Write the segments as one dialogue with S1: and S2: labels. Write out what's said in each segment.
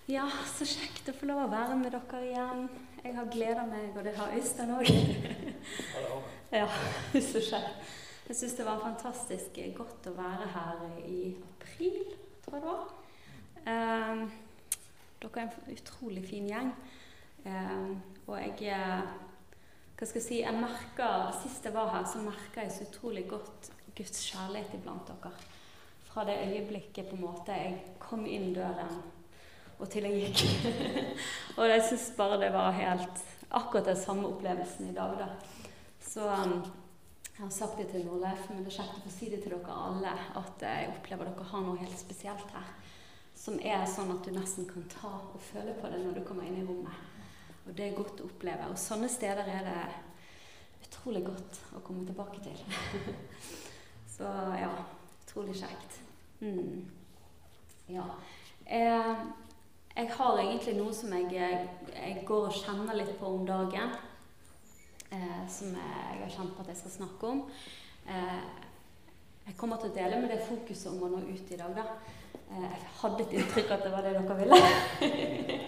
S1: Ja, så kjekt å få lov å være med dere igjen. Jeg har gledet meg, og det har Øystein også. Ja, så kjekt. Jeg synes det var fantastisk godt å være her i april, tror jeg det var. Dere er en utrolig fin gjeng. Og jeg merker, sist jeg var her, så merker jeg så utrolig godt Guds kjærlighet iblant dere. Fra det øyeblikket på en måte jeg kom inn døren, og til jeg gikk. Og jeg synes bare det var helt akkurat den samme opplevelsen i dag da. Så jeg har sagt det til Norleif, men det er kjekt å få si det til dere alle, at jeg opplever dere har noe helt spesielt her, som er sånn at du nesten kan ta og føle på det når du kommer inn i rommet. Og det er godt å oppleve, og sånne steder er det utrolig godt å komme tilbake til. Så ja, utrolig kjekt. Ja. Jeg har egentlig noe som jeg går og kjenner litt på om dagen, som jeg har kjent på at jeg skal snakke om. Jeg kommer til å dele med det fokuset om å nå ut i dag da. Jeg hadde et inntrykk at det var det dere ville.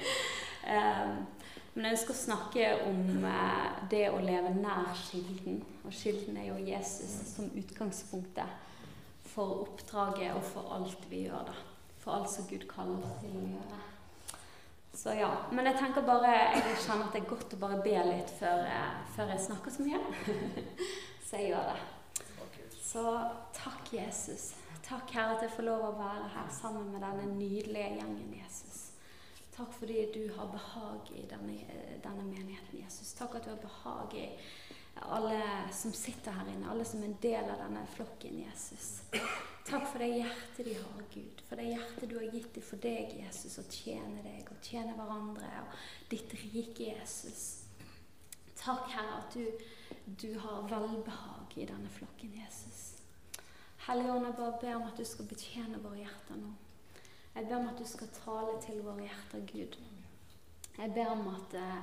S1: Men jeg skal snakke om det å leve nær kilden, og kilden er jo Jesus som utgangspunktet for oppdraget og for alt vi gjør da. For alt som Gud kaller oss til å gjøre. Så ja, men jeg tenker bare, jeg kjenner at det er godt å bare be litt før jeg snakker så mye. Så jeg gjør det. Så takk Jesus. Takk Herre at jeg får lov å være her sammen med denne nydelige gjengen Jesus. Takk fordi du har behag i denne menigheten Jesus. Takk at du har behag i alle som sitter her inne, alle som er en del av denne flokken Jesus. Takk for det hjertet de har, Gud. For det hjertet du har gitt dem for deg, Jesus, å tjene deg og tjene hverandre og ditt rike, Jesus. Takk, Herre, at du har velbehag i denne flokken, Jesus. Hellige Ånd, jeg bare ber om at du skal betjene våre hjerter nå. Jeg ber om at du skal tale til våre hjerter, Gud. Jeg ber om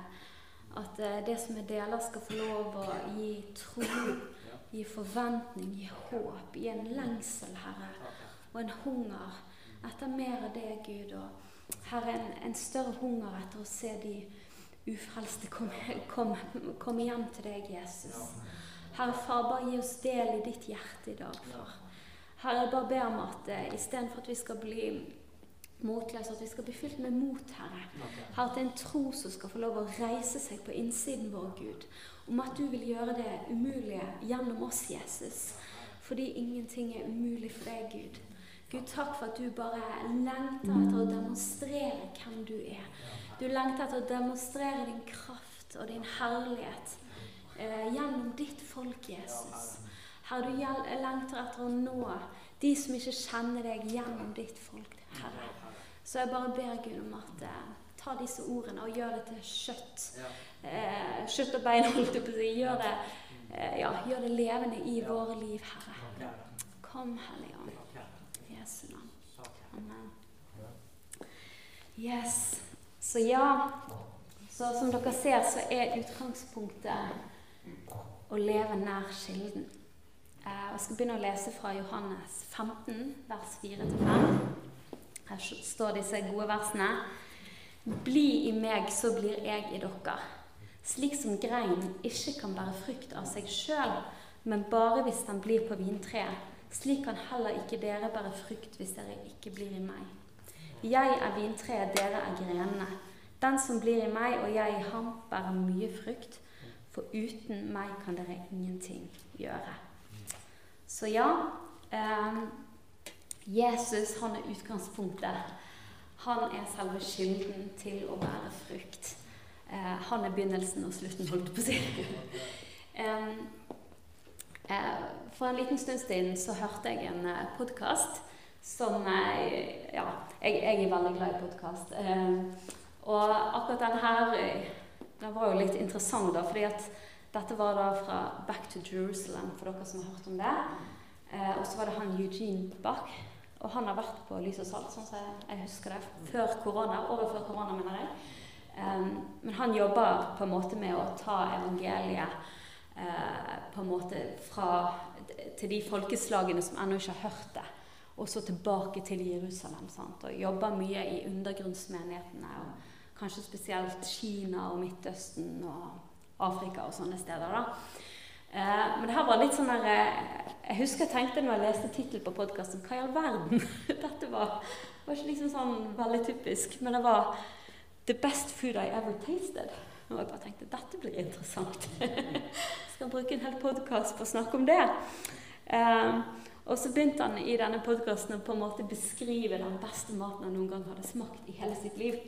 S1: at det som jeg deler skal få lov å gi tro, gi forventning, gi håp, gi en lengsel, Herre, og en hunger etter mer av det, Gud, og Herre, en større hunger etter å se de ufrelste komme hjem til deg, Jesus. Herre, far, bare gi oss del i ditt hjerte i dag, far. Herre, jeg bare ber om at i stedet for at vi skal bli motløse, at vi skal bli fylt med mot, Herre. Herre, at det er en tro som skal få lov å reise seg på innsiden vår, Gud, om at du vil gjøre det umulige gjennom oss, Jesus. Fordi ingenting er umulig for deg, Gud. Gud, takk for at du bare lengter etter å demonstrere hvem du er. Du lengter etter å demonstrere din kraft og din herlighet gjennom ditt folk, Jesus. Herre, du lengter etter å nå de som ikke kjenner deg gjennom ditt folk, Herre. Så jeg bare ber Gud om at ta disse ordene og gjør det til kjøtt. Kjøtt og bein, holdt jeg på å si. Gjør det levende i våre liv, Herre. Kom, Hellige Ånd. Jesu navn. Amen. Yes. Så ja, så som dere ser, så er utgangspunktet å leve nær kilden. Jeg skal begynne å lese fra Johannes 15, vers 4-5. Her står disse gode versene. Bli i meg, så blir jeg i dere. Slik som greinen ikke kan bære frukt av seg selv, men bare hvis den blir på vintreet. Slik kan heller ikke dere bære frukt hvis dere ikke blir i meg. Jeg er vintreet, dere er grenene. Den som blir i meg og jeg i ham bærer mye frukt, for uten meg kan dere ingenting gjøre. Så ja, Jesus, han er utgangspunktet. Han er selve kilden til å bære frukt. Han er begynnelsen og slutten, holdt på å si. For en liten stund siden så hørte jeg en podcast som, jeg er veldig glad i podcast. Og akkurat denne her, den var jo litt interessant da, fordi at dette var da fra Back to Jerusalem, for dere som har hørt om det. Og så var det han Eugene Bach, og han har vært på Lys og Salt, sånn som jeg husker det, før korona, over før korona mener jeg. Men han jobber på en måte med å ta evangeliet på en måte til de folkeslagene som ennå ikke har hørt det, og så tilbake til Jerusalem, sant? Og jobber mye i undergrunnsmenighetene, og kanskje spesielt Kina og Midtøsten og Afrika og sånne steder da. Men det her var litt sånn der, jeg husker jeg tenkte når jeg leste titel på podcasten, hva i all verden? Dette var ikke liksom sånn veldig typisk, men det var The best food I ever tasted. Og jeg bare tenkte, dette blir interessant. Skal bruke en hel podcast på å snakke om det. Og så begynte han i denne podcasten å på en måte beskrive den beste maten han noen gang hadde smakt i hele sitt liv.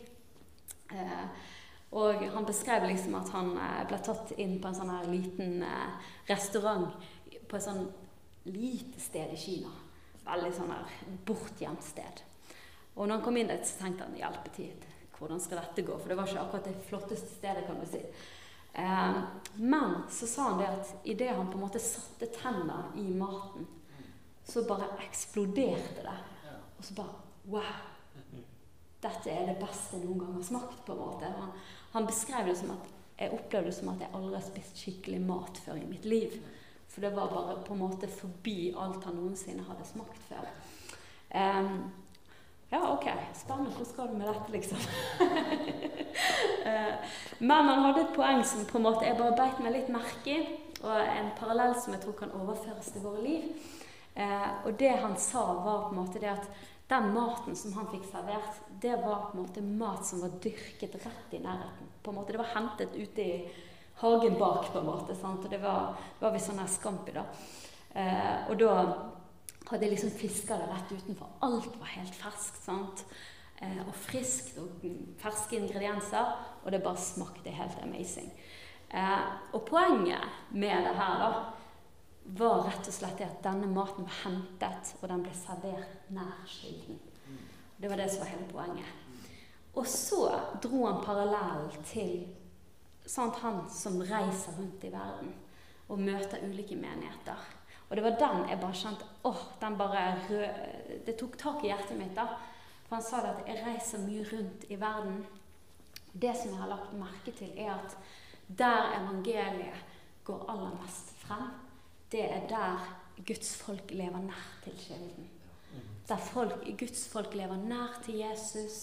S1: Og han beskrev liksom at han ble tatt inn på en sånn her liten restaurant på et sånn lite sted i Kina. Veldig sånn her bortgjemt sted. Og når han kom inn dit, så tenkte han, hjelpetid, hvordan skal dette gå? For det var ikke akkurat det flotteste stedet, kan du si. Men så sa han det at i det han på en måte satte tennene i maten, så bare eksploderte det. Og så bare, wow, dette er det beste jeg noen gang har smakt på en måte. Han beskrev det som at jeg opplevde det som at jeg aldri har spist skikkelig mat før i mitt liv. For det var bare på en måte forbi alt han noensinne hadde smakt før. Ja, ok, spennende, hvor skal du med dette liksom? Men han hadde et poeng som på en måte jeg bare beit meg litt merke i, og en parallell som jeg tror kan overføres til våre liv. Og det han sa var på en måte det at den maten som han fikk servert, det var på en måte mat som var dyrket rett i nærheten. På en måte, det var hentet ute i hagen bak på en måte, sant? Og det var vi sånn her Scampi da. Og da hadde jeg liksom fisket det rett utenfor. Alt var helt ferskt, sant? Og friskt, og ferske ingredienser, og det bare smakte helt amazing. Og poenget med det her da, var rett og slett det at denne maten var hentet, og den ble servert nær kilden. Det var det som var hele poenget. Og så dro han parallell til sant, han som reiser rundt i verden, og møter ulike menigheter. Og det var den jeg bare kjente, det tok tak i hjertet mitt da. For han sa det at jeg reiser mye rundt i verden. Det som jeg har lagt merke til er at der evangeliet går aller mest frem, det er der Guds folk lever nær til kilden. Der Guds folk lever nær til Jesus,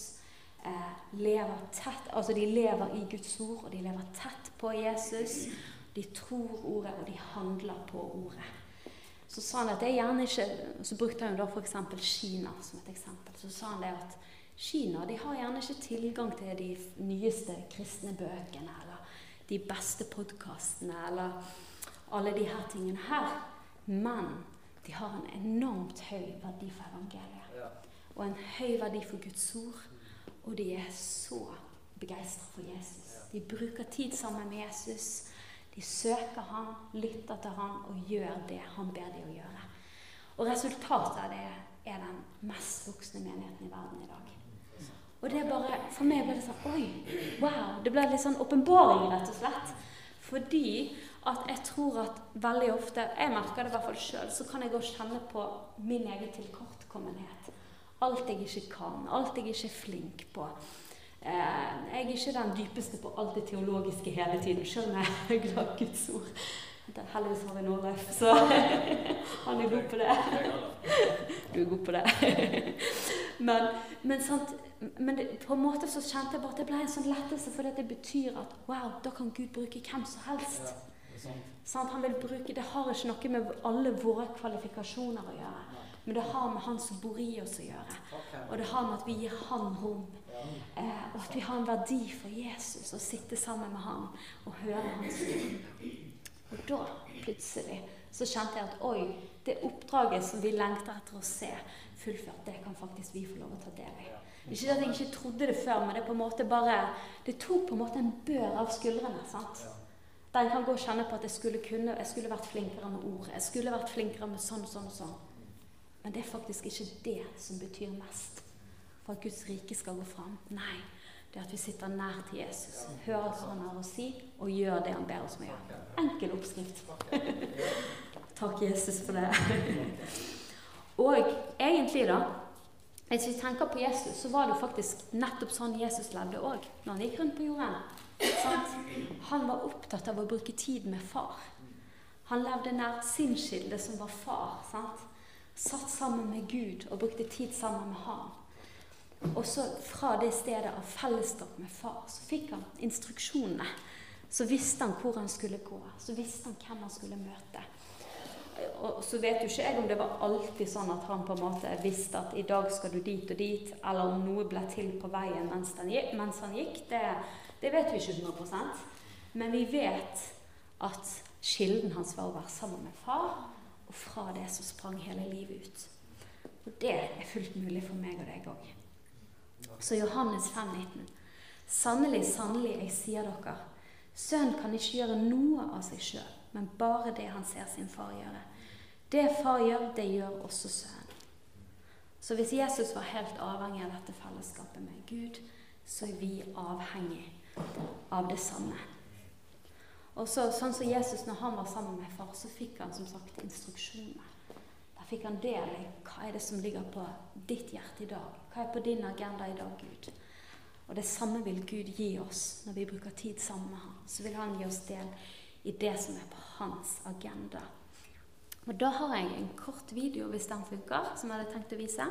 S1: lever tett, altså de lever i Guds ord, og de lever tett på Jesus. De tror ordet, og de handler på ordet. Så sa han at det gjerne ikke, så brukte han da for eksempel Kina som et eksempel. Så sa han det at Kina, de har gjerne ikke tilgang til de nyeste kristne bøkene, eller de beste podcastene, eller alle de her tingene her. Men de har en enormt høy verdi for evangeliet. Og en høy verdi for Guds ord. Og de er så begeistret for Jesus. De bruker tid sammen med Jesus. De søker han, lytter til han og gjør det han ber de å gjøre. Og resultatet av det er den mest voksne menigheten i verden i dag. Og det bare, for meg ble det sånn, oi, wow, det ble litt sånn åpenbaring rett og slett. Fordi at jeg tror at veldig ofte, jeg merker det i hvert fall selv, så kan jeg gå og kjenne på min egen tilkortkommenhet. Alt jeg ikke kan, alt jeg ikke er flink på. Jeg er ikke den dypeste på alt det teologiske hele tiden, selv om jeg er glad Guds ord. Heldigvis har vi Norleif, så han er god på det. Du er god på det. Men på en måte så kjente jeg bare at det ble en sånn lettelse, for det betyr at, wow, da kan Gud bruke hvem som helst. Sånn, han vil bruke, det har ikke noe med alle våre kvalifikasjoner å gjøre, men det har med han som bor i oss å gjøre. Og det har med at vi gir han rom. Og at vi har en verdi for Jesus å sitte sammen med han og høre hans ord. Og da plutselig så kjente jeg at oi, det oppdraget som vi lengter etter å se fullført, det kan faktisk vi få lov å ta del i. Ikke at jeg ikke trodde det før, men det på en måte bare, det tok på en måte en bør av skuldrene, sant? Der jeg kan gå og kjenne på at jeg skulle vært flinkere med ord, jeg skulle vært flinkere med sånn og sånn og sånn. Men det er faktisk ikke det som betyr mest for at Guds rike skal gå frem. Nei, det er at vi sitter nær til Jesus, hører hva han har å si, og gjør det han ber oss med å gjøre. Enkel oppskrift. Takk Jesus for det. Og egentlig da, hvis vi tenker på Jesus, så var det faktisk nettopp sånn Jesus levde også, når han gikk rundt på jorden. Sant? Han var opptatt av å bruke tid med far. Han levde nær sin kilde som var far, sant? satt sammen med Gud og brukte tid sammen med ham. Og så fra det stedet av fellesskap med far, så fikk han instruksjonene. Så visste han hvor han skulle gå, så visste han hvem han skulle møte. Og så vet jo ikke jeg om det var alltid sånn at han på en måte visste at i dag skal du dit og dit, eller om noe ble til på veien mens han gikk. Det vet vi ikke 100%. Men vi vet at kilden hans var å være sammen med far, og fra det så sprang hele livet ut. Og det er fullt mulig for meg og deg også. Så Johannes 5,19. Sannelig, sannelig, jeg sier dere, sønnen kan ikke gjøre noe av seg selv, men bare det han ser sin far gjøre. Det far gjør, det gjør også sønnen. Så hvis Jesus var helt avhengig av dette fellesskapet med Gud, så er vi avhengig av det samme. Og så, sånn som Jesus, når han var sammen med far, så fikk han som sagt instruksjoner. Da fikk han del i hva er det som ligger på ditt hjerte i dag. Hva er på din agenda i dag, Gud? Og det samme vil Gud gi oss når vi bruker tid sammen med han. Så vil han gi oss del i det som er på hans agenda. Og da har jeg en kort video, hvis den funker, som jeg hadde tenkt å vise.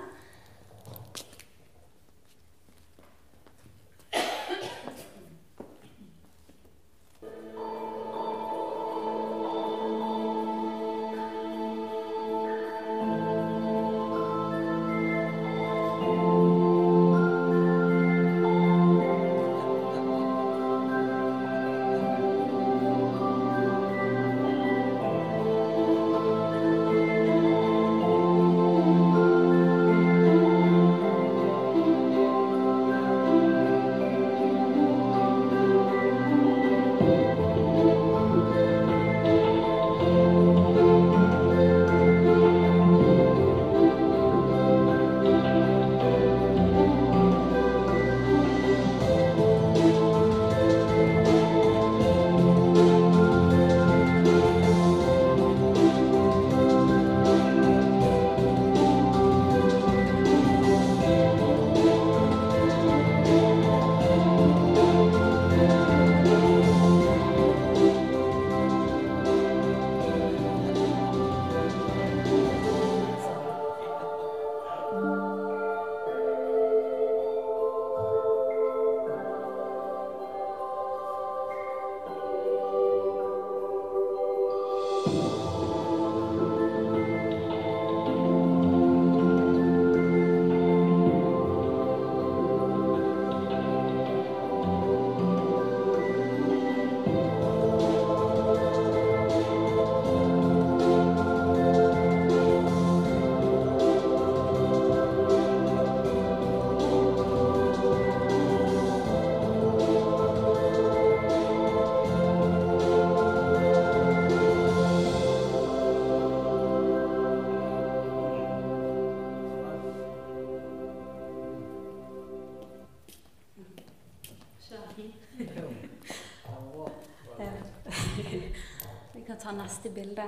S1: Vi kan ta neste bilde.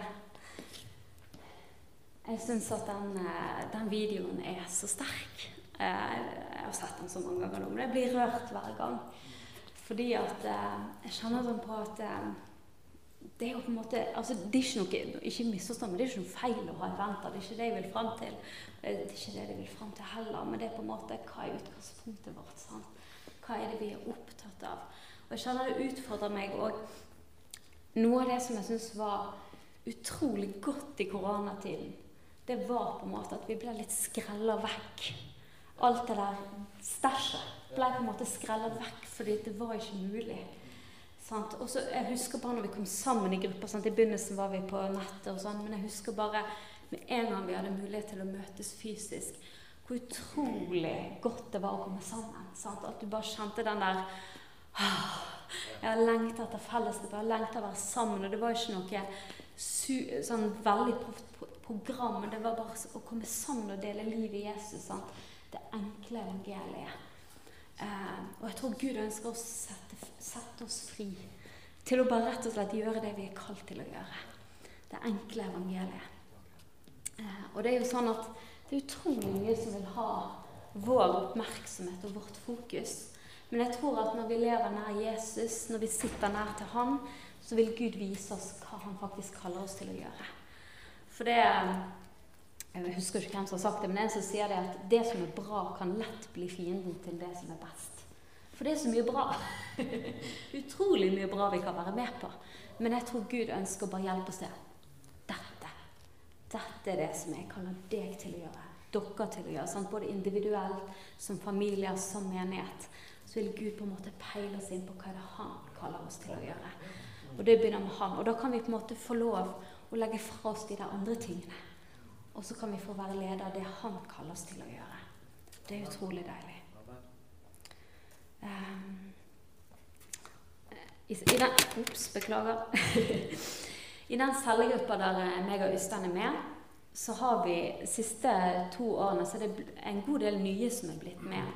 S1: Jeg synes at den videoen er så sterk. Jeg har sett den så mange ganger nå, men jeg blir rørt hver gang. Fordi at jeg kjenner sånn på at det er jo på en måte, altså det er ikke noe, ikke misforstått, men det er ikke noe feil å ha eventer, det er ikke det jeg vil frem til. Det er ikke det jeg vil frem til heller, men det er på en måte, hva er utgangspunktet vårt, sant? Hva er det vi er opptatt av? Og jeg kjenner det utfordrer meg, og noe av det som jeg synes var utrolig godt i koronatiden, det var på en måte at vi ble litt skrellet vekk. Alt det der stæsjet ble på en måte skrellet vekk, fordi det var ikke mulig. Sant? Og så jeg husker bare når vi kom sammen i grupper, sant? I begynnelsen var vi på nettet og sånn, men jeg husker bare med en gang vi hadde mulighet til å møtes fysisk, hvor utrolig godt det var å komme sammen. Sant? At du bare kjente den der, jeg har lengtet etter fellesskap, jeg har lengtet å være sammen, og det var ikke noe sånn veldig program, men det var bare å komme sammen og dele livet i Jesus, sant? Det enkle evangeliet. Og jeg tror Gud ønsker å sette oss fri til å bare rett og slett gjøre det vi er kalt til å gjøre. Det enkle evangeliet. Og det er jo sånn at det er utrolig mye som vil ha vår oppmerksomhet og vårt fokus. Men jeg tror at når vi lever nær Jesus, når vi sitter nær til han, så vil Gud vise oss hva han faktisk kaller oss til å gjøre. For det jeg husker ikke hvem som har sagt det, men en som sier det at det som bra kan lett bli fienden til det som best. For det så mye bra. Utrolig mye bra vi kan være med på. Men jeg tror Gud ønsker å bare hjelpe oss til. Dette det som jeg kaller deg til å gjøre. Dere til å gjøre. Sant? Både individuelt, som familier, som menighet. Så vil Gud på en måte peile oss inn på hva det han kaller oss til å gjøre. Og det begynner med han. Og da kan vi på en måte få lov å legge fra oss de der andre tingene. Og så kan vi få være leder av det han kaller oss til å gjøre. Det utrolig deilig. Beklager. I den cellegruppa der meg og Øystein med, så har vi siste 2 årene, så det en god del nye som blitt med.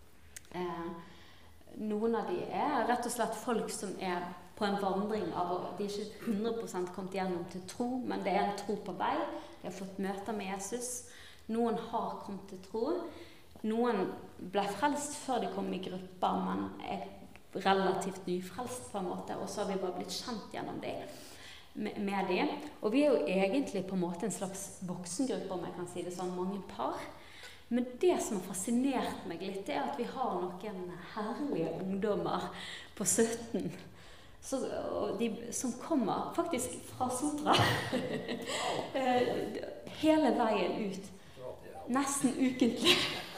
S1: Noen av de rett og slett folk som på en vandring av, de ikke 100% kommet gjennom til tro, men det en tro på vei. De har fått møter med Jesus. Noen har kommet til tro. Noen ble frelst før de kom i grupper, men relativt nyfrelst på en måte, og så har vi bare blitt kjent gjennom det. Med det. Og vi jo egentlig på en måte en slags voksengruppe, om jeg kan si det sånn, mange par. Men det som har fascinert meg litt, at vi har noen herlige ungdommer på 17, som kommer faktisk fra Sotra. Hele veien ut. Nesten ukentlig.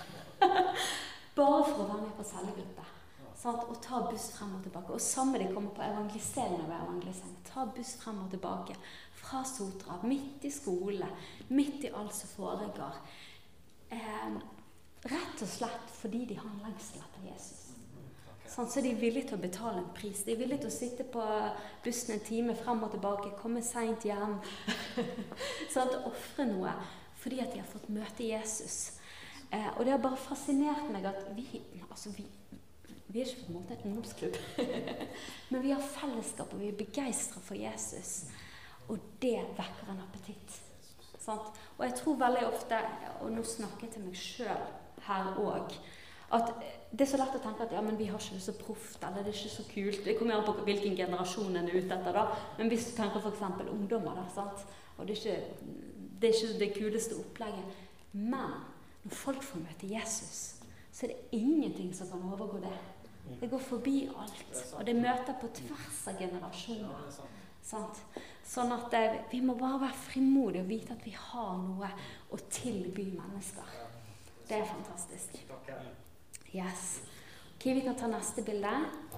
S1: Bare for å være med på cellegruppe. Og ta buss frem og tilbake. Og samme de kommer på evangelisering og evangelisering. Ta buss frem og tilbake. Fra Sotra, midt i skole, midt i alt som foregår. Rett og slett fordi de har en lengsel etter Jesus. Så de er villige til å betale en pris. De er villige til å sitte på bussen en time frem og tilbake, komme sent hjem. Offre noe fordi at de har fått møte Jesus. Og det har bare fascinert meg at vi er ikke på en måte en ungdomsklubb, men vi har fellesskap, og vi er begeistret for Jesus, og det vekker en appetitt. Sant? Og jeg tror veldig ofte, og nå snakker jeg til meg selv her også, at det er så lett å tenke at ja, men vi har ikke det så proft, eller det er ikke så kult. Det kommer an på hvilken generasjon en ute etter da, men hvis du tenker for eksempel ungdommer da, sant? Og det er ikke det kuleste opplegget. Men når folk får møte Jesus, så er det ingenting som kan overgå det. Det går forbi alt, og det møter på tvers av generasjoner. Sant? Sånn at vi må bare være frimodige og vite at vi har noe å tilby mennesker. Det er fantastisk. Yes. Ok, vi kan ta neste bilde.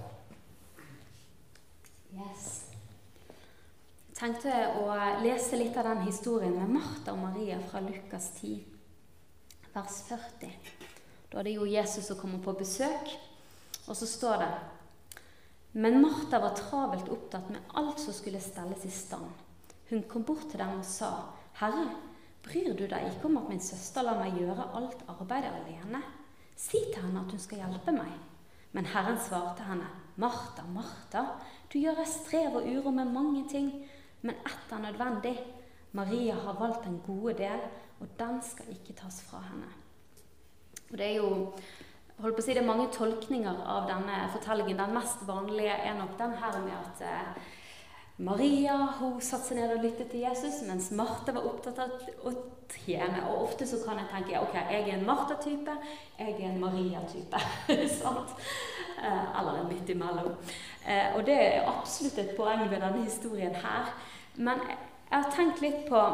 S1: Yes. Jeg tenkte å lese litt av den historien med Martha og Maria fra Lukas 10, vers 40. Da er det jo Jesus som kommer på besøk. Og så står det: Men Martha var travelt opptatt med alt som skulle stelles i stand. Hun kom bort til dem og sa: Herre, bryr du deg ikke om at min søster lar meg gjøre alt arbeidet alene? Si til henne at hun skal hjelpe meg. Men Herren svarte henne: Martha, Martha, du gjør deg strev og uro med mange ting, men ett nødvendig. Maria har valgt den gode del, og den skal ikke tas fra henne. Og det jo holdt på å si, det er mange tolkninger av denne fortellingen. Den mest vanlige nok den her med at Maria, hun satte seg ned og lyttet til Jesus, mens Martha var opptatt av å tjene. Og ofte så kan jeg tenke, ok, jeg en Martha-type, jeg en Maria-type. Sant? Eller en midt imellom. Og det absolutt et poeng ved denne historien her. Men jeg har tenkt litt på,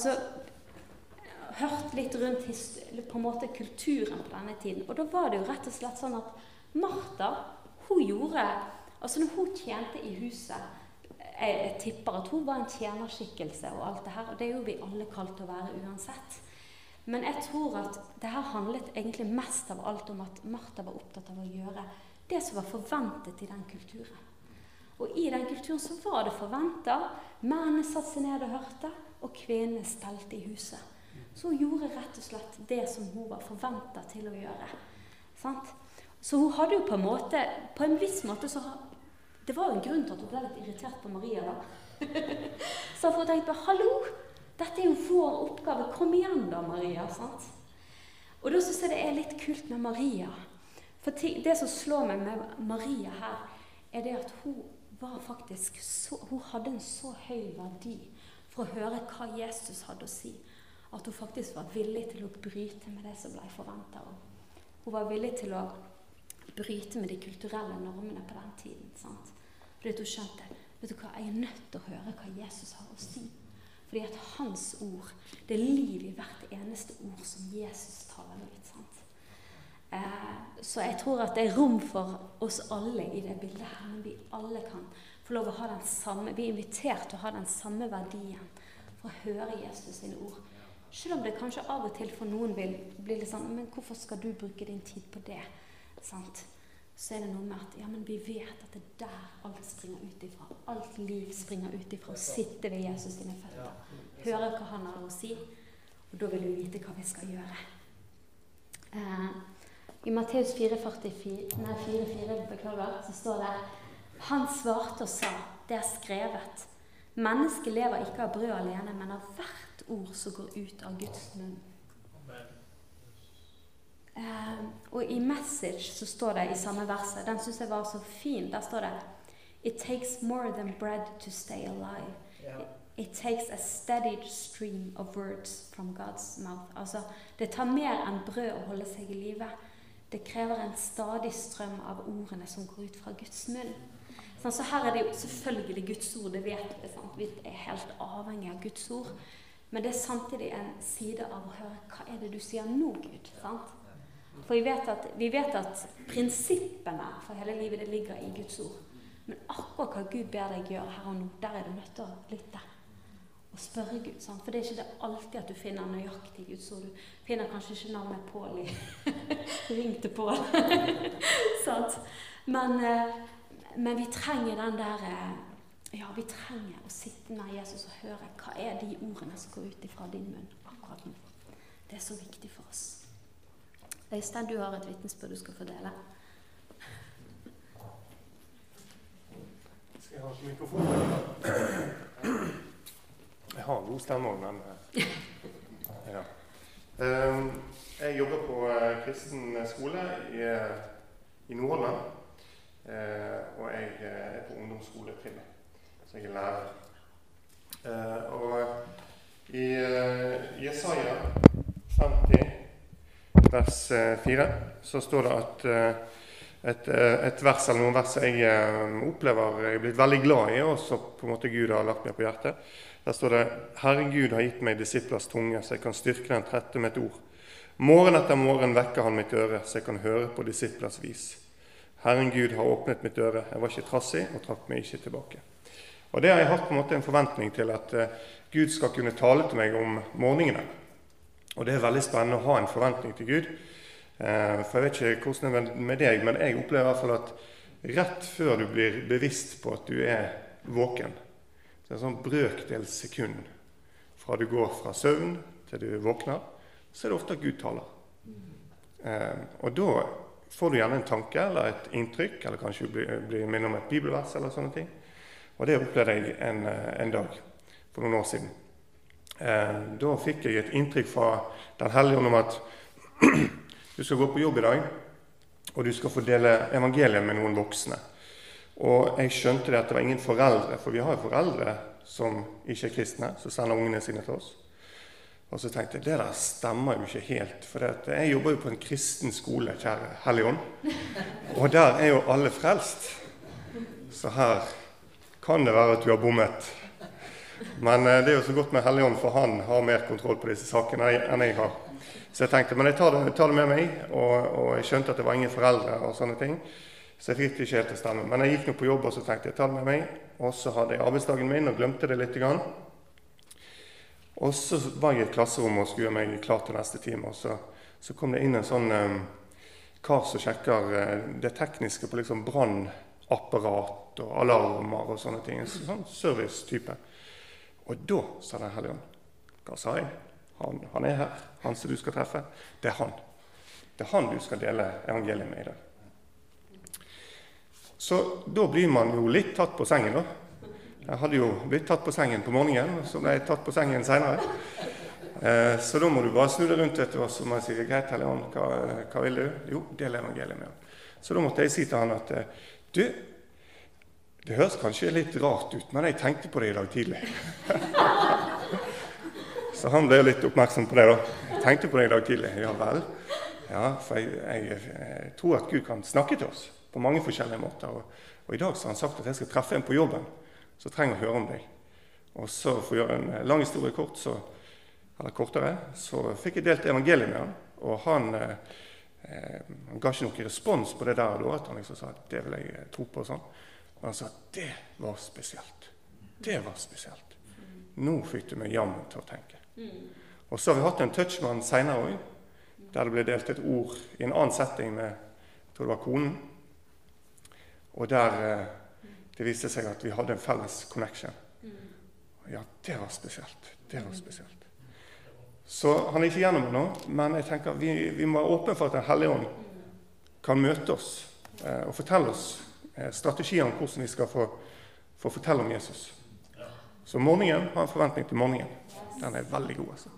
S1: hørt litt rundt på en måte kulturen på denne tiden. Og da var det jo rett og slett sånn at Martha, hun gjorde, når hun tjente i huset, jeg tipper at hun var en tjenerskikkelse og alt det her, og det er jo vi alle kalt å være uansett. Men jeg tror at det her handlet egentlig mest av alt om at Martha var opptatt av å gjøre det som var forventet i den kulturen. Og i den kulturen så var det forventet, mennene satt seg ned og hørte, og kvinnene stelte i huset. Så hun gjorde rett og slett det som hun var forventet til å gjøre. Sant? Så hun hadde jo på en viss måte, det var jo en grunn til at hun ble litt irritert på Maria da. Så hun tenkte på, hallo, dette er jo vår oppgave, kom igjen da Maria, sant? Og da synes jeg det litt kult med Maria. For det som slår meg med Maria her, det at hun var faktisk hun hadde en så høy verdi for å høre hva Jesus hadde å si. at hun faktisk var villig til å bryte med det som ble forventet. Hun var villig til å bryte med de kulturelle normene på den tiden. Sant? Fordi hun skjønte, vet du hva, jeg nødt til å høre hva Jesus har å si. Fordi at hans ord, det liv i hvert eneste ord som Jesus taler ut. Sant? Så jeg tror at det rom for oss alle i det bildet her, men vi alle kan få lov å ha den samme, vi invitert til å ha den samme verdien for å høre Jesus sine ord. Selv om det kanskje av og til for noen vil bli litt sånn, men hvorfor skal du bruke din tid på det? Sant? Så det noe med at, ja, men vi vet at det er der alt springer ut ifra. Alt liv springer ut ifra å sitte ved Jesus sine føtter. Høre hva han har å si, og da vil du vite hva vi skal gjøre. I Matteus 4,4, beklager, så står det, han svarte og sa, det er skrevet, mennesket lever ikke av brød alene, men av hvert ord som går ut av Guds munn. Og i Message så står det i samme verset, den synes jeg var så fin, der står det, it takes more than bread to stay alive. It takes a steady stream of words from God's mouth. Altså, det tar mer enn brød å holde seg i livet. Det krever en stadig strøm av ordene som går ut fra Guds munn. Så her er det jo selvfølgelig Guds ord, det vet vi. Sant? Vi er helt avhengig av Guds ord. Men det er samtidig en side av å høre, hva er det du sier nå, Gud? Sant? For vi vet at prinsippene for hele livet, det ligger i Guds ord. Men akkurat hva Gud ber deg gjøre her og nå, der er du nødt til å lytte. Og spørre Gud, sant? For det er ikke det alltid at du finner nøyaktig Guds ord. Du finner kanskje ikke navnet Pål i ring til Pål. Sant? Men vi trenger den der, ja, vi trenger å sitte nær Jesus og høre hva er de ordene som går ut ifra din munn akkurat nå. Det er så viktig for oss. Øystein, du har et vitnesbyrd du skal fordele.
S2: Skal jeg ha mikrofonen? Jeg har god stemme, men ja. Jeg jobber på kristen skole i Nordland, og jeg er på ungdomsskole til, så jeg er lærer. Og i Jesaja 50, vers 4, så står det at et vers eller noen vers jeg opplever jeg er blitt veldig glad i, og så på en måte Gud har lagt meg på hjertet. Der står det, Herre Gud har gitt meg disiplers tunge, så jeg kan styrke den trette med et ord. Morgen etter morgen vekker han mitt øre, så jeg kan høre på disiplers vis. Herren Gud har åpnet mitt øre, jeg var ikke trassig og trakk meg ikke tilbake. Og det har jeg hatt på en måte en forventning til at Gud skal kunne tale til meg om morgenene. Og det er veldig spennende å ha en forventning til Gud. For jeg vet ikke hvordan det er med deg, men jeg opplever i hvert fall at rett før du blir bevisst på at du er våken, det er en sånn brøkdels sekund fra du går fra søvn til du våkner, så er det ofte at Gud taler. Og da får du gjerne en tanke eller et inntrykk, eller kanskje blir minnet om et bibelvers eller sånne ting. Og det opplevde jeg en dag for noen år siden. Da fikk jeg et inntrykk fra Den hellige ånd om at du skal gå på jobb i dag, og du skal få dele evangeliet med noen voksne. Og jeg skjønte det at det var ingen foreldre, for vi har jo foreldre som ikke er kristne, som sender ungene sine til oss. Og så tenkte jeg, det der stemmer jo ikke helt, for jeg jobber jo på en kristen skole, kjære Hellige Ånd. Og der er jo alle frelst. Så her kan det være at du har bommet. Men det er jo så godt med Hellige Ånd, for han har mer kontroll på disse sakene enn jeg har. Så jeg tenkte, men jeg tar det med meg, og jeg skjønte at det var ingen foreldre og sånne ting. Så jeg fikk det ikke helt til å stemme. Men jeg gikk nå på jobb, og så tenkte jeg, ta det med meg. Og så hadde jeg arbeidsdagen min, og glemte det litt grann. Og så var jeg i et klasserom og skulle gjøre meg klar til neste time. Og så kom det inn en sånn kar som sjekker det tekniske på liksom brannapparat og alarmer og sånne ting. En sånn service-type. Og da sa Den hellige ånd, hva sa jeg? Han er her, han som du skal treffe. Det er han. Det er han du skal dele evangeliet med i dag. Så da blir man jo litt tatt på sengen da. Jeg hadde jo blitt tatt på sengen på morgenen, og så ble jeg tatt på sengen senere. Så da må du bare snu deg rundt etter oss, og man sier, greit, Hellige Ånd, hva vil du? Jo, del evangeliet med ham. Så da måtte jeg si til han at, du, det høres kanskje litt rart ut, men jeg tenkte på det i dag tidlig. Så han ble litt oppmerksom på det da. Jeg tenkte på det i dag tidlig. Ja vel. Ja, for jeg tror at Gud kan snakke til oss på mange forskjellige måter. Og i dag så har han sagt at jeg skal treffe en på jobben, så trenger jeg å høre om deg. Og så for å gjøre en lang historie kort, eller kortere, så fikk jeg delt evangeliet med han. Og han ga ikke noen respons på det der da, at han liksom sa at det vil jeg tro på og sånn. Men han sa at det var spesielt. Det var spesielt. Nå fikk du meg jammen til å tenke. Og så har vi hatt en touch med han senere også, der det ble delt et ord i en annen setting med, jeg tror det var konen. Og der det viste seg at vi hadde en felles connection. Ja, det var spesielt. Det var spesielt. Så han ikke gjennom det nå, men jeg tenker vi må være åpne for at Den Hellige Ånd kan møte oss og fortelle oss strategier om hvordan vi skal få fortelle om Jesus. Så morgenen har en forventning til morgenen. Den veldig god, altså.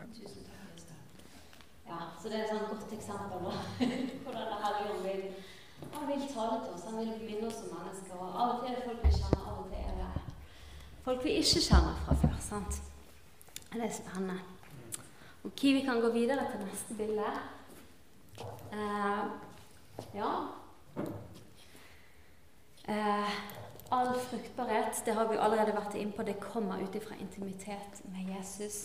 S1: Ja, så det et sånn godt eksempel da. Hvordan Den Hellige Ånd vil tale til oss, han vil minne oss som mennesker. Og av og til folk vi kjenner, av og til det folk vi ikke kjenner fra før, sant? Det spennende. Ok, vi kan gå videre til neste bilde. Ja. All fruktbarhet, det har vi allerede vært inne på, det kommer ut fra intimitet med Jesus.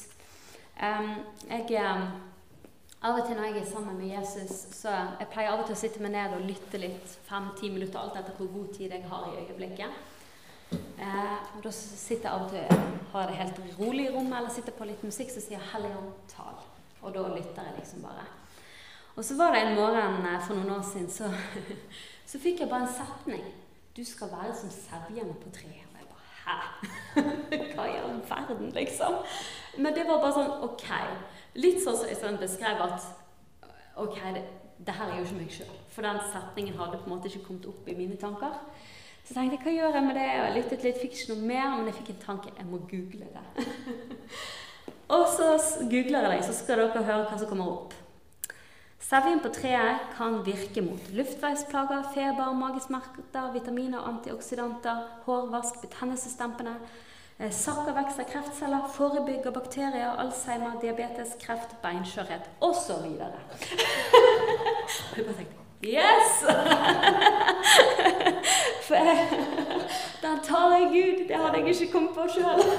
S1: Av og til når jeg sammen med Jesus, så jeg pleier av og til å sitte meg ned og lytte litt, 5-10 minutter, alt etter hvor god tid jeg har i øyeblikket. Og da sitter jeg av og til, har det helt rolig i rommet, eller sitter på litt musikk, så sier Hellige Ånd, tal. Og da lytter jeg liksom bare. Og så var det en morgen for noen år siden, så fikk jeg bare en setning. Du skal være som sevjen på treet. Og jeg bare, hæ? Hva i all verden, liksom? Men det var bare sånn, ok. Litt sånn som jeg beskrev at, ok, det her jo ikke meg selv. For den setningen hadde på en måte ikke kommet opp i mine tanker. Så tenkte jeg, hva gjør jeg med det? Og jeg lyttet litt, fikk ikke noe mer, men jeg fikk en tanke, jeg må google det. Og så googler jeg det, så skal dere høre hva som kommer opp. Sevjen på treet kan virke mot luftveisplager, feber, magesmerter, vitaminer, antioksidanter, hårvask, betennelsesdempende, sakker vekst av kreftceller, forebygger bakterier, Alzheimer, diabetes, kreft, beinskjørhet, og så videre. Og jeg bare tenkte, yes! Den tar jeg Gud, det hadde jeg ikke kommet på selv.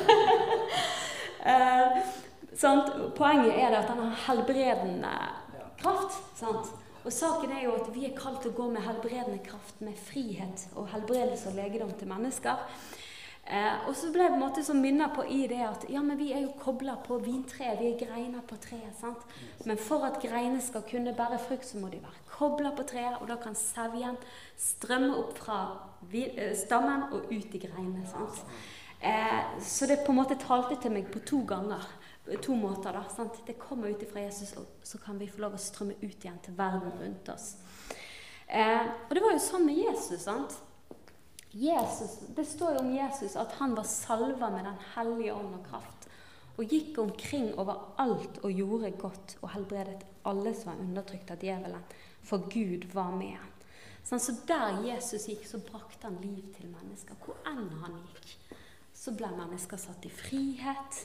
S1: Poenget det at han har helbredende kraft, sant? Og saken jo at vi kalt til å gå med helbredende kraft, med frihet og helbredelse og legedom til mennesker. Og så ble jeg på en måte så minnet på i det at ja, men vi jo koblet på vintreet, vi greiner på treet, sant? Men for at greinene skal kunne bære frukt, så må de være koblet på treet, og da kan sevjen strømme opp fra stammen og ut i greinene, sant? Så det på en måte talte til meg på 2 ganger, 2 måter da, sant? Det kommer ut fra Jesus, og så kan vi få lov å strømme ut igjen til verden rundt oss. Og det var jo sånn med Jesus, sant? Jesus, det står jo om Jesus at han var salva med den hellige ånd og kraft, og gikk omkring overalt og gjorde godt og helbredet alle som var undertrykt av djevelen, for Gud var med han. Så der Jesus gikk, så brakte han liv til mennesker. Hvor enn han gikk, så ble mennesker satt i frihet,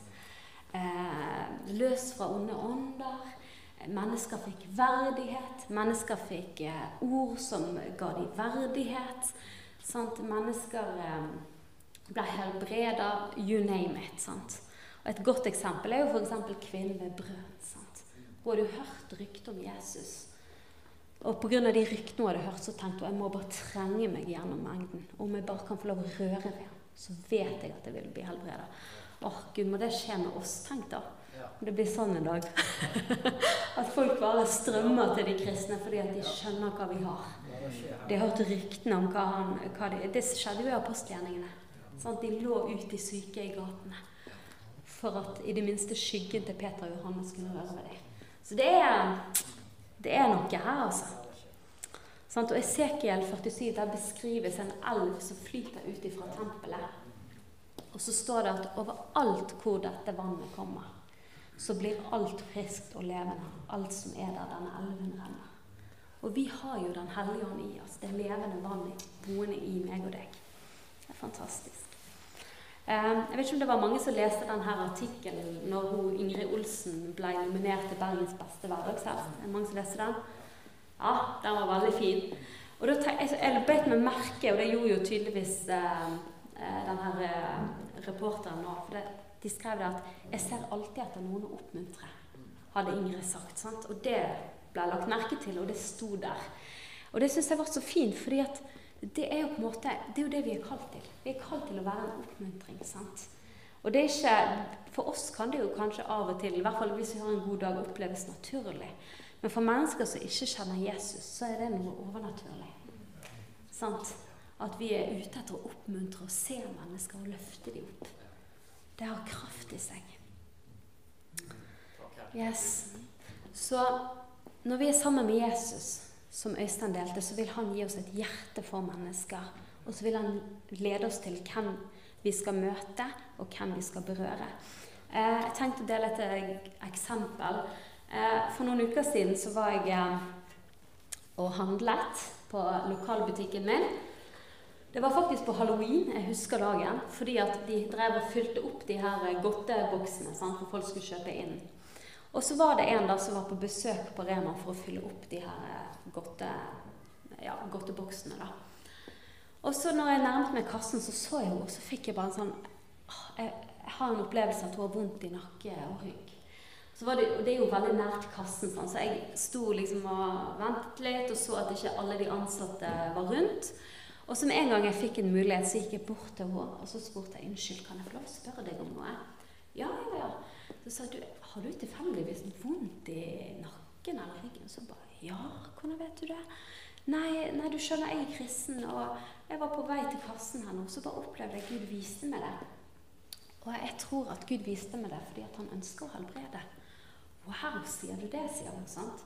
S1: løs fra onde ånder. Mennesker fikk verdighet, mennesker fikk ord som ga de verdighet. Sant? Mennesker ble helbredet, you name it. Sant? Og et godt eksempel jo for eksempel kvinnen ved brød. Sant? Hun hadde hørt rykte om Jesus. Og på grunn av de ryktene hun hadde hørt, så tenkte hun, jeg må bare trenge meg gjennom mengden. Om jeg bare kan få lov å røre ved ham, så vet jeg at jeg vil bli helbredet. Gud, må det skje med oss, tenk da. Det blir sånn en dag. At folk bare strømmer til de kristne fordi at de skjønner hva vi har. De har hørt ryktene om hva det skjedde jo i apostelgjerningene. Sånn at de lå ut de syke i gatene. For at i det minste skyggen til Peter og Johannes kunne røre ved dem. Så det noe her, altså. Sånn, og Esekiel 47, der beskrives en elv som flyter ut fra tempelet. Og så står det at overalt hvor dette vannet kommer, så blir alt friskt og levende, alt som der denne elven renner. Og vi har jo den hellige ånd i oss, det levende vannet boende i meg og deg. Det fantastisk. Jeg vet ikke om det var mange som leste denne artikkelen når Ingrid Olsen ble nominert til Bergens beste hverdagshelt. Er det mange som leste den? Ja, den var veldig fin. Og da jeg beit meg merke, og det gjorde jo tydeligvis denne reporteren nå, for de skrev det at «Jeg ser alltid etter noen å oppmuntre», hadde Ingrid sagt, sant? Og det ble lagt merke til, og det sto der. Og det synes jeg var så fint, fordi at det er jo på en måte, det er jo det vi er kalt til. Vi er kalt til å være en oppmuntring, sant? Og det er ikke, for oss kan det jo kanskje av og til, i hvert fall hvis vi har en god dag, oppleves naturlig. Men for mennesker som ikke kjenner Jesus, så er det noe overnaturlig. Sant? At vi er ute etter å oppmuntre og se mennesker og løfte dem opp. Det har kraft i seg. Yes. Så når vi er sammen med Jesus, som Øystein delte, så vil han gi oss et hjerte for mennesker. Og så vil han lede oss til hvem vi skal møte, og hvem vi skal berøre. Jeg tenkte å dele et eksempel. For noen uker siden så var jeg og handlet på lokalbutikken min. Det var faktisk på Halloween, jeg husker dagen, fordi at de drev og fylte opp de her godteboksene, sant, for folk skulle kjøpe inn. Og så var det en da som var på besøk på Rema for å fylle opp de her godteboksene da. Og så når jeg nærmet meg kassen, så jeg henne, og så fikk jeg bare en sånn, jeg har en opplevelse at hun har vondt i nakke og rygg. Så var det, og det er jo veldig nært kassen, sånn, så jeg sto liksom og ventet litt, og så at ikke alle de ansatte var rundt. Og så med en gang jeg fikk en mulighet, så gikk jeg bort til henne, og så spurte jeg, unnskyld, kan jeg få lov å spørre deg om noe? Ja. Så sa du, har du tilfeldigvis vondt i nakken eller ryggen? Så bare, ja, hvordan vet du det? Nei, du skjønner, jeg er kristen, og jeg var på vei til kassen her nå, så bare opplevde jeg Gud viste meg det. Og jeg tror at Gud viste meg det fordi at han ønsker å helbrede. Wow, sier du det, sier han, sant?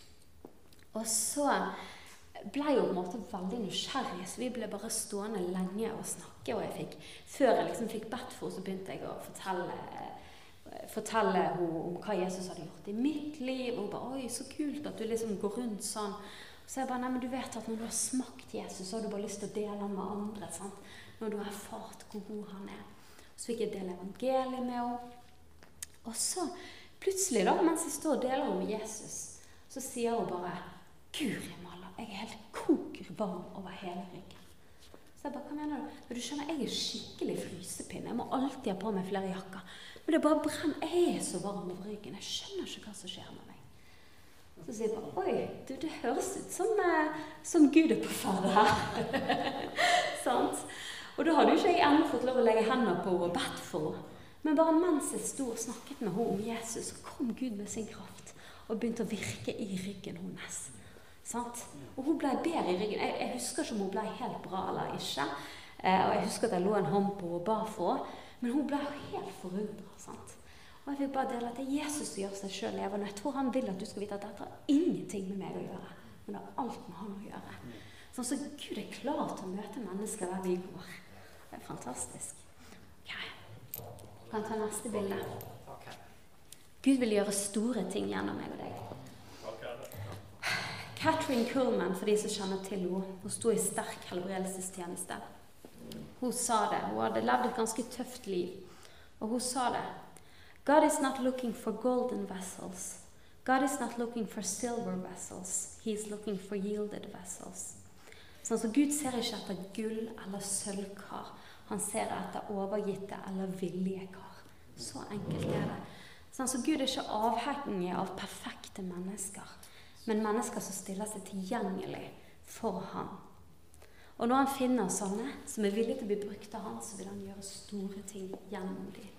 S1: Og så ble jeg jo på en måte veldig nysgjerrig, så vi ble bare stående lenge og snakke, og før jeg liksom fikk bedt for, så begynte jeg å fortelle henne om hva Jesus hadde gjort i mitt liv, og hun bare, oi, så kult at du liksom går rundt sånn. Så jeg bare, nei, men du vet at når du har smakt Jesus, så har du bare lyst til å dele han med andre, sant? Når du har erfart hvor god han er. Så fikk jeg dele evangeliet med henne. Og så, plutselig da, mens jeg står og deler om Jesus, så sier hun bare, Guri malla, jeg er helt kokervarm over hele ryggen. Så jeg bare, hva mener du? Men du skjønner, jeg er skikkelig frysepinne. Jeg må alltid ha på meg flere jakker. Men det bare brenner. Jeg er så varm over ryggen. Jeg skjønner ikke hva som skjer med meg. Så sier jeg bare, oi, du, det høres ut som Gud er på ferde her. Sant? Og da hadde jo ikke jeg enda fått lov å legge hendene på og bedt for henne. Men bare mens jeg stod og snakket med henne om Jesus, så kom Gud med sin kraft og begynte å virke i ryggen hennes. Sant? Og hun ble bedre i ryggen. Jeg husker ikke om hun ble helt bra eller ikke. Og jeg husker at jeg lå en hånd på og ba for henne. Men hun ble helt forundret, sant? Og jeg vil bare dele at det er Jesus som gjør seg selv levende. Jeg tror han vil at du skal vite at dette har ingenting med meg å gjøre, men det har alt med han å gjøre. Sånn så Gud er klar til å møte mennesker der vi går. Det er fantastisk. Ok, kan ta neste bilde. Gud vil gjøre store ting gjennom meg og deg. Catherine Kuhlman, for de som kjenner til henne, hun sto i sterk helbredelsestjeneste. Hun sa det, hun hadde levd et ganske tøft liv, og hun sa det. God is not looking for golden vessels. God is not looking for silver vessels. He is looking for yielded vessels. Sånn, så Gud ser ikke etter gull eller sølvkar. Han ser etter overgitte eller villige kar. Så enkelt er det. Sånn, så Gud er ikke avhengig av perfekte mennesker, men mennesker som stiller seg tilgjengelig for han. Og når han finner sånne som er villige til å bli brukt av han, så vil han gjøre store ting gjennom dem.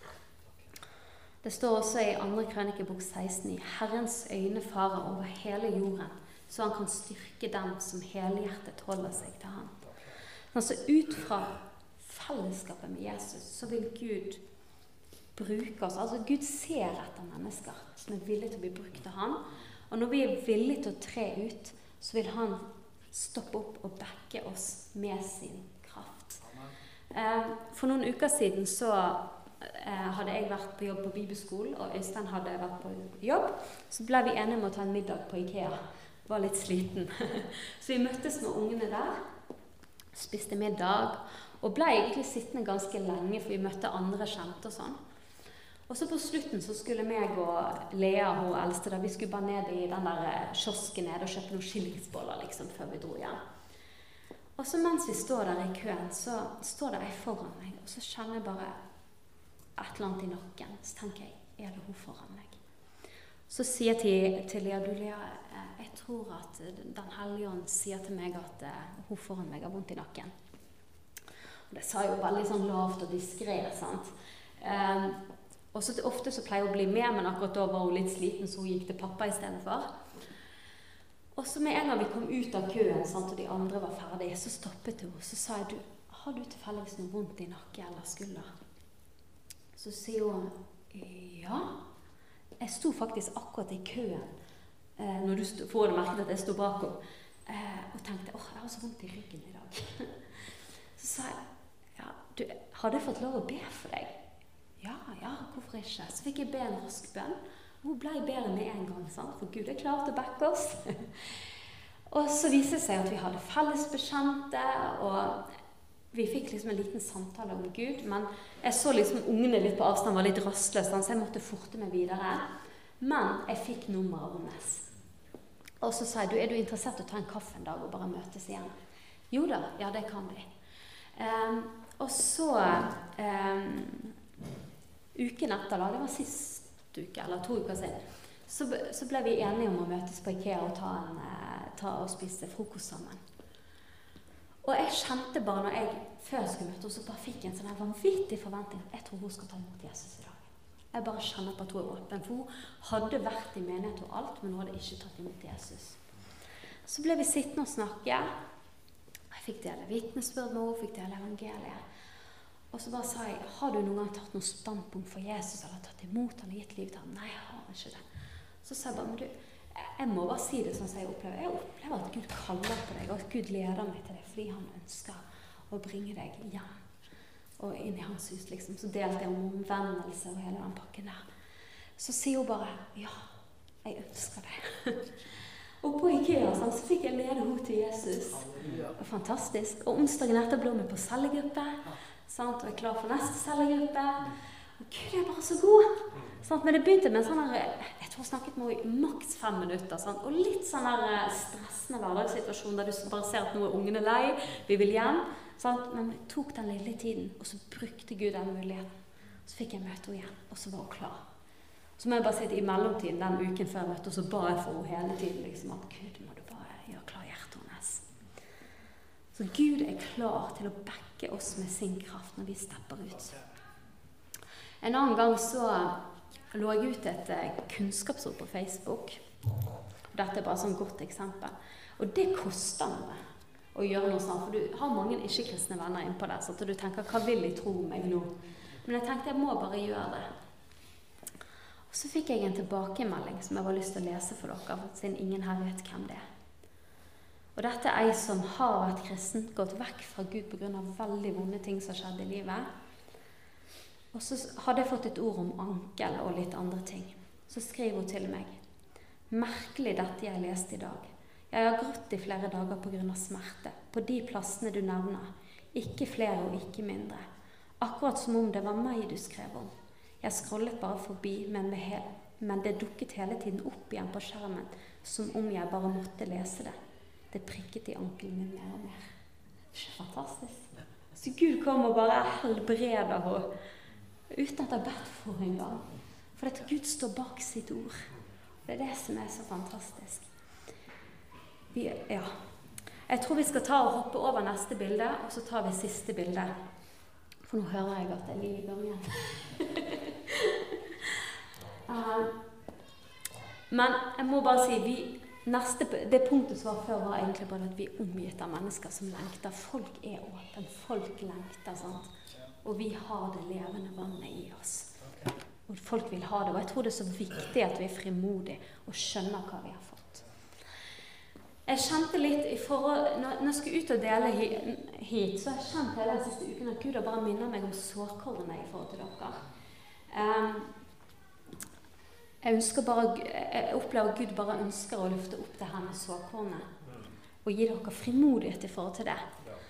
S1: Det står også i 2. Krønikebok 16, i Herrens øyne farer over hele jorden, så han kan styrke dem som helhjertet holder seg til han. Altså ut fra fellesskapet med Jesus, så vil Gud bruke oss. Altså Gud ser etter mennesker som er villige til å bli brukt av han. Og når vi er villige til å tre ut, så vil han stoppe opp og backe oss med sin kraft. For noen uker siden så hadde jeg vært på jobb på bibelskolen, og Øystein hadde vært på jobb. Så ble vi enige om å ta en middag på IKEA. Var litt sliten. Så vi møttes med ungene der. spiste middag, og ble egentlig sittende ganske lenge, for vi møtte andre kjente og sånn. Og så på slutten så skulle meg og Lea, hun eldste, da vi skulle bare ned i den der kiosken nede og kjøpe noen skillingsboller liksom, før vi dro hjem. Og så mens vi står der i køen, så står det ei foran meg, og så kjenner jeg bare et eller annet i nakken. Så tenker jeg, er det hun foran meg? Så sier jeg til Lea, du Lea, jeg tror at Den hellige ånd sier til meg at hun foran meg har vondt i nakken. Og det sa jeg jo veldig sånn lavt og diskret, sant? Og så ofte så pleier hun å bli med, men akkurat da var hun litt sliten, så hun gikk til pappa i stedet for. Og så med en gang vi kom ut av køen, sant, og de andre var ferdige, så stoppet hun, så sa jeg, har du tilfeldigvis noe vondt i nakke eller skulder? Så sier hun, ja. Jeg sto faktisk akkurat i køen, når du får det merket at jeg sto bak henne, og tenkte, jeg har så vondt i ryggen i dag. Så sa jeg, ja, hadde jeg fått lov å be for deg? Ja, hvorfor ikke? Så fikk jeg be en rask bønn. Hun ble bedre med en gang, sant? For Gud klar til å backe oss. Og så viste det seg at vi hadde felles bekjente, og vi fikk liksom en liten samtale om Gud, men jeg så liksom ungene litt på avstand, var litt rastløs, så jeg måtte forte meg videre. Men jeg fikk nummeret hennes. Og så sa jeg, er du interessert i å ta en kaffe en dag og bare møtes igjen? Jo da, ja det kan vi. Og så uken etter da, det var sist uke, eller 2 uker siden, så ble vi enige om å møtes på IKEA og ta og spise frokost sammen. Og jeg kjente bare når jeg før skulle møte, så bare fikk en sånn her vanvittig forventning. Jeg tror hun skal ta imot Jesus i dag. Jeg bare kjenner på at hun er åpen, for hun hadde vært i menighet og alt, men hun hadde ikke tatt imot Jesus. Så ble vi sittende og snakke. Jeg fikk dele vitnesbyrd med henne, fikk dele evangeliet. Og så bare sa jeg, har du noen gang tatt noe standpunkt for Jesus, eller tatt imot han og gitt liv til ham? Nei, jeg har ikke det. Så sa jeg bare, men du, jeg må bare si det sånn som jeg opplever. Jeg opplever at Gud kaller på deg, og at Gud leder meg til deg, fordi han ønsker å bringe deg hjem og inn i hans hus, liksom. Så delte jeg om omvendelse og hele den pakken der. Så sier hun bare, ja, jeg ønsker det. Og på IKEA så fikk jeg lede henne til Jesus. Det var fantastisk. Og onsdagen etter ble vi på cellegruppe. Sant? Og jeg er klar for neste cellegruppe. Og Gud er bare så god. Sant? Men det begynte med en sånn her, jeg tror jeg snakket med henne i maks 5 minutter. Sant? Og litt sånn her stressende hverdagssituasjon der du bare ser at nå er ungene lei, vi vil hjem. Sant? Men vi tok den lille tiden, og så brukte Gud den muligheten. Så fikk jeg møte henne igjen, og så var hun klar. Så må jeg bare si at i mellomtiden, den uken før jeg møtte henne, så ba jeg for henne hele tiden, liksom, at Gud må du bare gjøre klar hjertet hennes. Så Gud er klar til å backe oss med sin kraft når vi stepper ut. En annen gang så lå jeg ut et kunnskapsord på Facebook. Dette er bare sånn godt eksempel. Og det koster noe å gjøre noe sånt, for du har mange ikke-kristne venner innpå der, så du tenker, hva vil de tro meg nå? Men jeg tenkte, jeg må bare gjøre det. Og så fikk jeg en tilbakemelding som jeg var lyst til å lese for dere, siden ingen her vet hvem det er. Og dette er ei som har vært kristen, gått vekk fra Gud på grunn av veldig vonde ting som skjedde i livet. Og så hadde jeg fått et ord om ankel og litt andre ting. Så skriver hun til meg, merkelig dette jeg leste i dag. Jeg har grått i flere dager på grunn av smerte, på de plassene du nevner. Ikke flere og ikke mindre. Akkurat som om det var meg du skrev om. Jeg scrollet bare forbi, men det dukket hele tiden opp igjen på skjermen, som om jeg bare måtte lese det. Det prikket i ankelen min mer og mer. Det er ikke fantastisk. Så Gud kom og bare helbreder henne, uten at jeg har bedt for en gang. For at Gud står bak sitt ord. Det er det som er så fantastisk. Jeg tror vi skal ta og hoppe over neste bilde, og så tar vi siste bilde. For nå hører jeg at det er liv i gang igjen. Men jeg må bare si, det punktet som var før var egentlig bare at vi er omgitt av mennesker som lengter. Folk er åpne, folk lengter, sant? Og vi har det levende vannet i oss. Og folk vil ha det, og jeg tror det er så viktig at vi er frimodige og skjønner hva vi har fått. Jeg kjente litt når jeg skulle ut og dele hit, så har jeg kjent hele den siste uken at Gud har bare minnet meg om sårkårene i forhold til dere. Jeg opplever at Gud bare ønsker å løfte opp det her med sårkårene og gi dere frimodighet i forhold til det.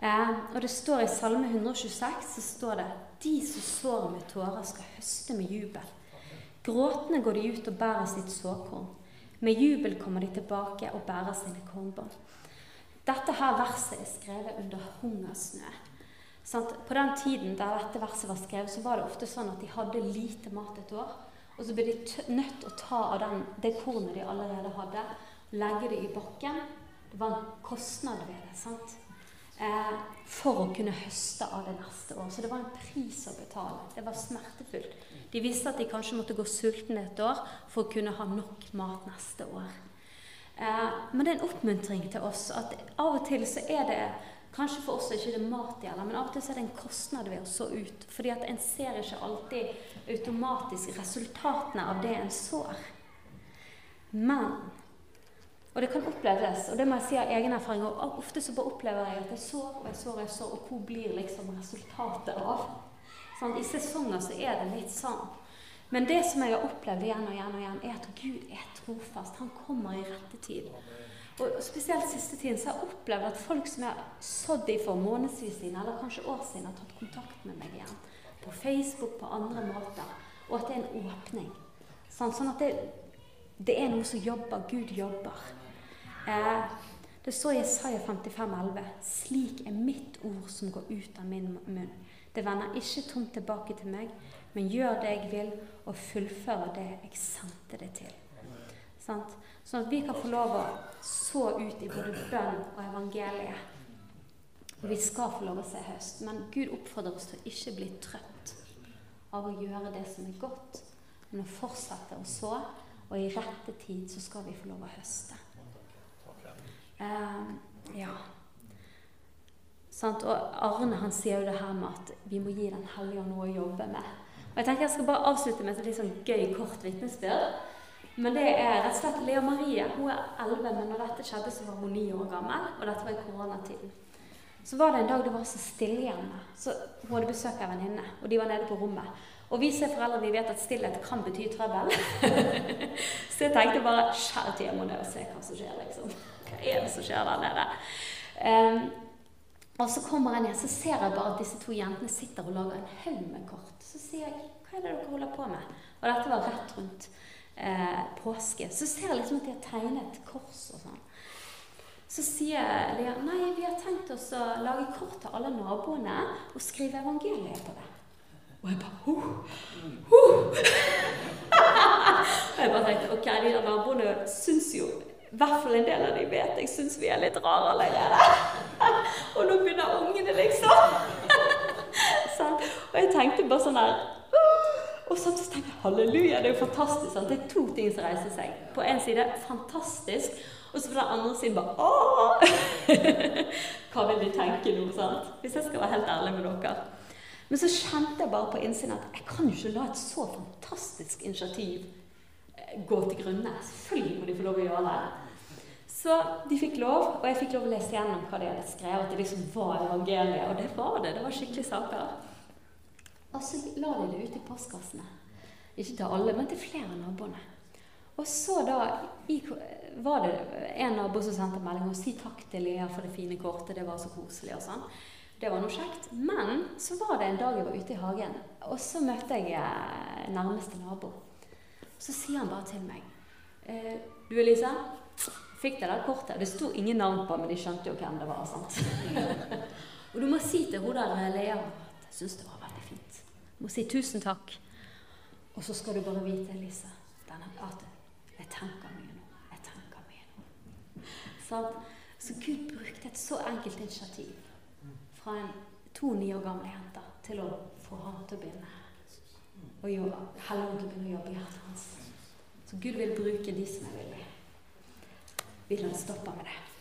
S1: Og det står i Salme 126, så står det: De som sår med tårer skal høste med jubel. Gråtende går de ut og bærer sitt såkorn. Med jubel kommer de tilbake og bærer sine kornbånd. Dette her verset er skrevet under hungersnø. På den tiden da dette verset var skrevet, så var det ofte sånn at de hadde lite mat et år, og så ble de nødt til å ta av det kornet de allerede hadde, legge det i bakken. Det var en kostnad ved det, sant? For å kunne høste av det neste år. Så det var en pris å betale. Det var smertefullt. De visste at de kanskje måtte gå sultne et år for å kunne ha nok mat neste år. Men det er en oppmuntring til oss at av og til så er det, kanskje for oss er ikke det mat det gjelder, men av og til så er det en kostnad ved å så ut, fordi at en ser ikke alltid automatisk resultatene av det en sår. Men, og det kan oppleves, og det må jeg si av egen erfaring, og ofte så bare opplever jeg at jeg sår, og jeg sår, og jeg sår, og hvor blir liksom resultatet av? Sånn, i sesonger så er det litt sånn. Men det som jeg har opplevd igjen og igjen og igjen, er at Gud er trofast. Han kommer i rette tid. Og spesielt siste tiden så har jeg opplevd at folk som jeg har sådd i for månedsvis siden, eller kanskje år siden, har tatt kontakt med meg igjen. På Facebook, på andre måter. Og at det er en åpning. Sånn at det er noe som jobber. Gud jobber. Det står i Jesaja 55,11. Slik er mitt ord som går ut av min munn. Det vender ikke tomt tilbake til meg, men gjør det jeg vil, og fullfører det jeg sendte det til. Sant? Sånn at vi kan få lov å så ut i både bønn og evangeliet. Og vi skal få lov å se høst. Men Gud oppfordrer oss til å ikke bli trøtt av å gjøre det som er godt, men å fortsette å så, og i rette tid så skal vi få lov å høste. Ja. Og Arne han sier jo det her med at vi må gi Den hellige ånd noe å jobbe med. Og jeg tenker jeg skal bare avslutte med et litt sånn gøy, kort vitnesbyrd. Men det er rett og slett Lea Marie. Hun er 11, men når dette skjedde så var hun 9 år gammel, og dette var i koronatiden. Så var det en dag det var så stille hjemme. Så hun hadde besøk av en venninne, og de var nede på rommet. Og vi som foreldre, vi vet at stillhet kan bety trøbbel. Så jeg tenkte bare, kjære til jeg må ned og se hva som skjer, liksom. Hva er det som skjer der nede? Og så kommer jeg ned, så ser jeg bare at disse 2 jentene sitter og lager en haug med kort. Så sier jeg, hva er det dere holder på med? Og dette var rett rundt påske. Så ser jeg liksom at de har tegnet kors og sånn. Så sier Lea, nei, vi har tenkt oss å lage kort til alle naboene og skrive evangeliet på det. Og jeg bare, Og jeg bare tenkte, ok, de der naboene synes jo, i hvert fall en del av de vet, jeg synes vi er litt rare allerede. Og nå begynner ungene liksom. Sånn. Og jeg tenkte bare sånn der, og så tenkte jeg, halleluja, det er jo fantastisk. Sant? Det er 2 ting som reiser seg. På en side, fantastisk, og så på den andre siden bare, hva vil de tenke nå, sant? Hvis jeg skal være helt ærlig med dere. Men så kjente jeg bare på innsiden at jeg kan jo ikke la et så fantastisk initiativ gå til grunne. Selvfølgelig må de få lov å gjøre det. Så de fikk lov, og jeg fikk lov å lese gjennom hva de hadde skrevet, at det liksom var evangeliet, og det var skikkelig saker. Og så la de det ut i postkassene. Ikke til alle, men til flere naboene. Og så da var det en nabo som sendte melding og si takk til Lea for det fine kortet, det var så koselig og sånn. Det var noe kjekt. Men så var det en dag jeg var ute i hagen, og så møtte jeg nærmeste nabo. Så sier han bare til meg, du Elise, fikk det der kortet? Det stod ingen navn på, men de skjønte jo hvem det var, sant? Og du må si til hun der Lea at jeg synes det var veldig fint. Du må si tusen takk. Og så skal du bare vite, Elise, at jeg tenker mye nå. Så Gud brukte et så enkelt initiativ fra 2 9 år gamle jenter til å få han til å begynne og Helligånden til å begynne å jobbe i hjertet hans. Så Gud vil bruke de som er villige. Vi lar stoppe med det.